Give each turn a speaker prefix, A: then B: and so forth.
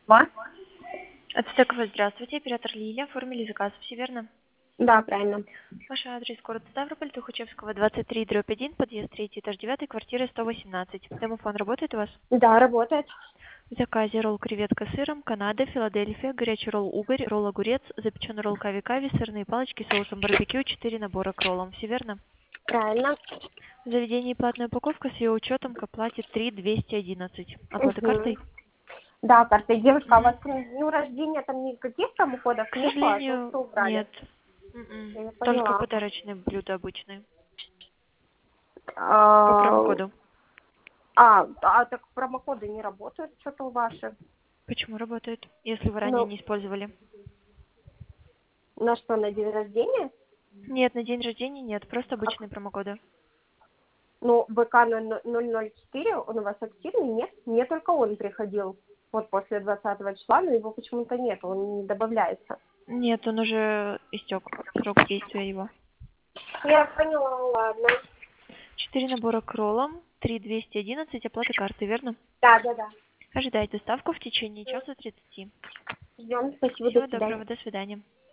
A: Ва?
B: Ацтекова, здравствуйте. Оператор Лилия. Оформили заказ, все верно?
A: Да, правильно.
B: Ваш адрес город Ставрополь, Тухачевского, 23/1, подъезд 3, этаж 9, квартира 118. Домофон работает у вас?
A: Да, работает.
B: В заказе ролл креветка с сыром, Канада, Филадельфия, горячий ролл угорь, ролл огурец, запеченный ролл кави-кави, сырные палочки с соусом барбекю, 4 набора к роллам. Все верно?
A: Правильно.
B: В заведении платная упаковка с ее учетом к оплате 3 211. Оплата
A: Угу.
B: картой?
A: Да, карта. Девушка, а у
B: Мгм.
A: вас к дню рождения там никаких промокодов
B: К
A: нету, а то
B: сожалению,
A: что убрали?
B: нет. М-м.
A: Я не
B: Только
A: поняла.
B: подарочные блюда обычные. По
A: А,
B: промокоду.
A: так промокоды не работают что-то у ваших.
B: Почему работает, если вы ранее
A: Ну,
B: не использовали?
A: на что, на день рождения?
B: Нет, на день рождения нет, просто
A: А,
B: обычные промокоды.
A: ну, БК 004, он у вас активный? Нет? Мне только он приходил. Вот после 20 числа, но его почему-то нет, он не добавляется.
B: Нет, он уже истек, срок действия его.
A: Я поняла, ладно.
B: 4 набора к роллам, 3 211, оплата карты, верно?
A: Да, да, да.
B: Ожидайте доставку в течение часа 30.
A: Ждем. Спасибо, до
B: Всего
A: свидания.
B: доброго, до свидания.